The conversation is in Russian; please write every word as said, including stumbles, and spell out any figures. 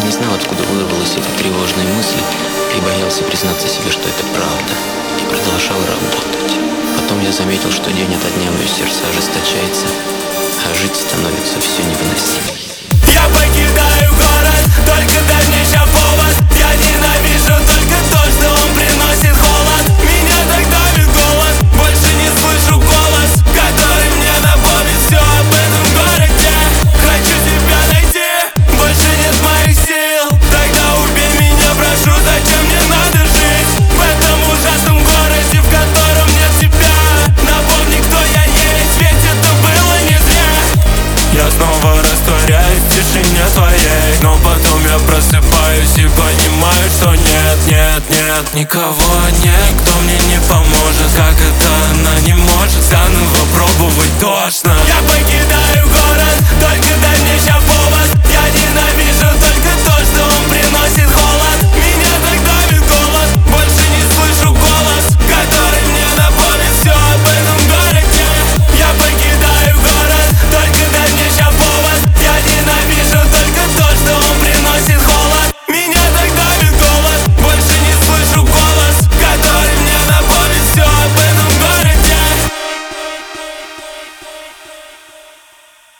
не знал, откуда вырвалась эта тревожная мысль, и боялся признаться себе, что это правда, и продолжал работать. Потом я заметил, что день ото дня мое сердце ожесточается, а жить становится все невыносимее. Я покидаю город, только дальнейший повод. Я ненавижу только то, что он приносит холод. Меня так давит голод, больше не слышу голос, который мне напомнит все об этом городе. Хочу тебя найти, больше нет моих сил. Тогда убей меня, прошу, зачем мне надо жить в этом ужасном городе, в котором нет тебя. Напомни, кто я есть, ведь это было не зря. Я снова растворяюсь в тишине твоей, но потом я просыпаюсь и понимаю, что нет, нет, нет, никого нет, кто мне не поможет. Как это она не может заново пробовать тошно. Я покидаю